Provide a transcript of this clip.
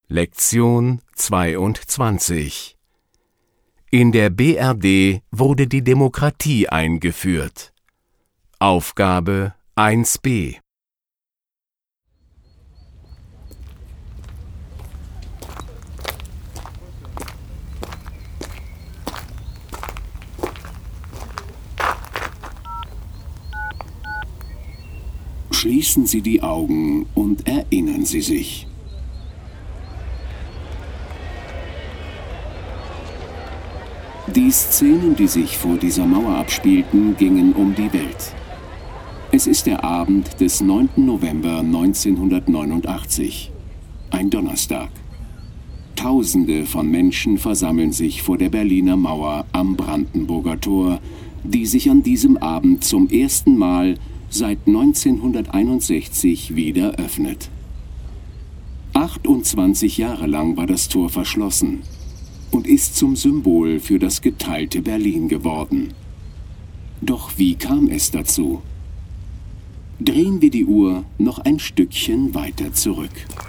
Lektion 22. In der BRD wurde die Demokratie eingeführt. Aufgabe 1b. Schließen Sie die Augen und erinnern Sie sich. Die Szenen, die sich vor dieser Mauer abspielten, gingen um die Welt. Es ist der Abend des 9. November 1989, ein Donnerstag. Tausende von Menschen versammeln sich vor der Berliner Mauer am Brandenburger Tor, die sich an diesem Abend zum ersten Mal seit 1961 wieder öffnet. 28 Jahre lang war das Tor verschlossen und ist zum Symbol für das geteilte Berlin geworden. Doch wie kam es dazu? Drehen wir die Uhr noch ein Stückchen weiter zurück.